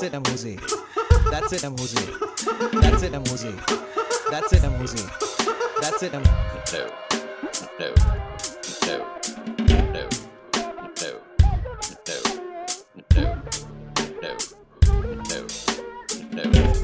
That's it, I'm Jose. That's it, I'm Jose. That's it, I'm Jose. That's it, I'm Jose. That's it, I'm... No. No. No. No. No. No. No. No. No. No.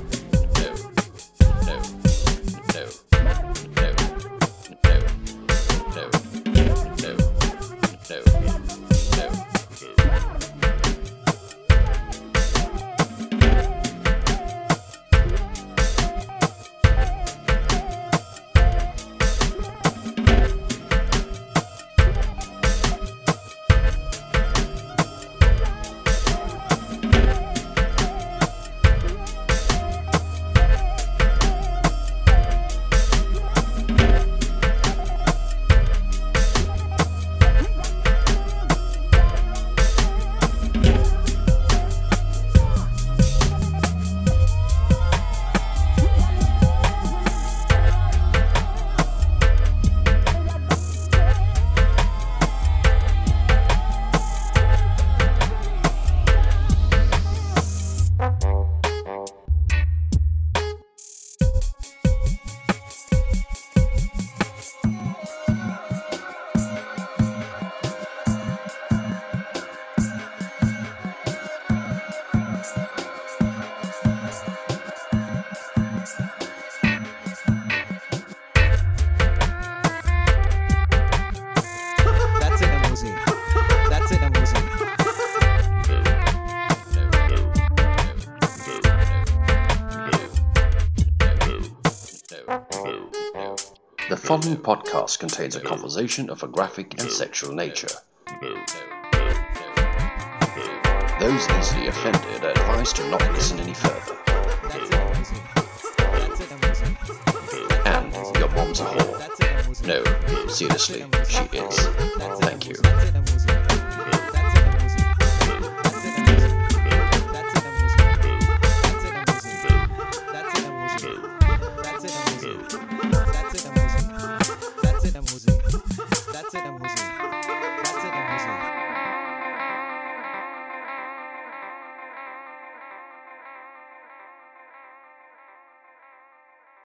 The following podcast contains a conversation of a graphic and sexual nature. Those easily offended are advised to not listen any further. And your mom's a whore. No, seriously, she is. Thank you.